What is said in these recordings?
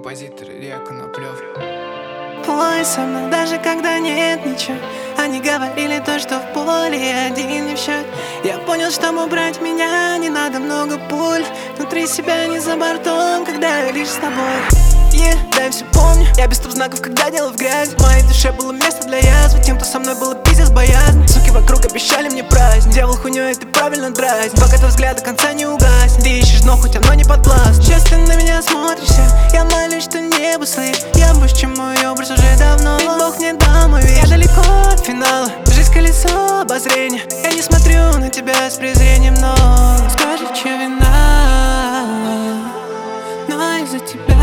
композитор Илья Коноплев. Плой со мной, даже когда нет ничего. Они говорили то, что в поле один не в счет. Я понял, чтобы убрать меня, не надо много пуль. Внутри себя не за бортом, когда я лишь с тобой. Да, я все помню, я без стоп-знаков, когда делал в грязь. В моей душе было место для язвы, тем, кто со мной было пиздец боязнь. Суки вокруг обещали мне праздник, делал хуйню, и ты правильно дразнь. Пока твой взгляд до конца не угаснет, ты ищешь дно, хоть оно не подвластно. Сейчас ты на меня смотришься, я молюсь, что небо слышит. Я больше, чем мой образ уже давно, ведь Бог мне дал мой вид. Я далеко от финала, жизнь колесо обозрения. Я не смотрю на тебя с презрением, но скажи, чья вина, но из-за тебя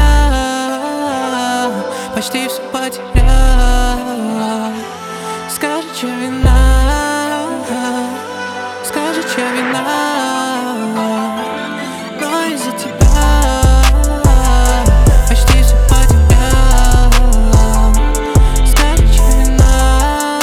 почти все потерял. Скажи, чья вина, скажи, чья вина, но из-за тебя почти все потерял. Скажи, чья вина.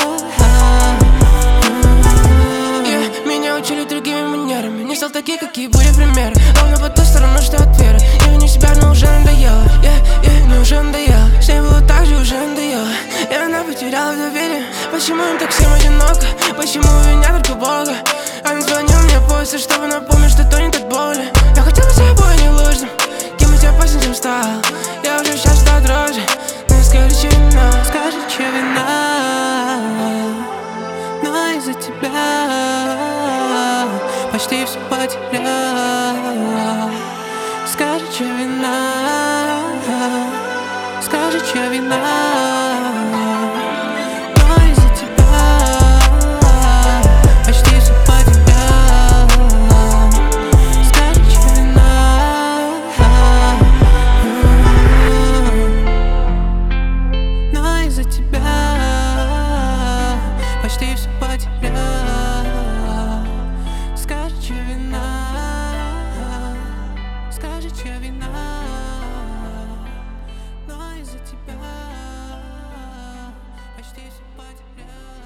Меня учили другими манерами, не стал такие, какие были примеры. Ровно по ту сторону, что от веры. Я виню себя, но уже надоело. Но уже надоело. С ней было так же, уже надоело. И она потеряла доверие. Почему им так всем одиноко? Почему винят только Бога? Он звонил мне после, чтобы напомнить, что то не так больно. Я хотел быть собой не ложным, кем из тебя после тем стал. Я уже сейчас стал дрожи, но скажи, чья вина. Скажи, чья вина, но из-за тебя почти все потерял. Скажи, чья вина, скажи, чья вина, но из-за тебя почти все потерял. Скажи, чья вина, но из-за тебя почти все потерял. Скажи, чья вина, скажи, чья вина, но из-за тебя почти все потерял.